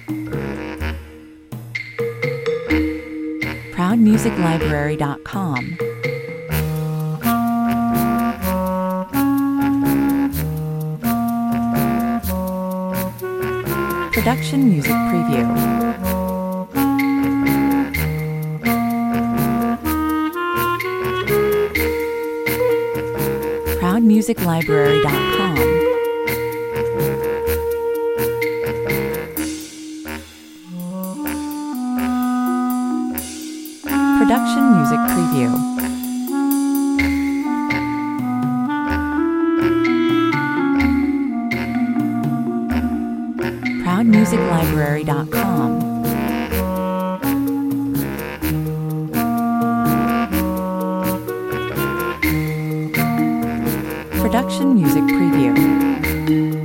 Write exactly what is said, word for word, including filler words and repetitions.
proud music library dot com. Production Music Preview. proud music library dot com. Production Music Preview. proud music library dot com. Production Music Preview.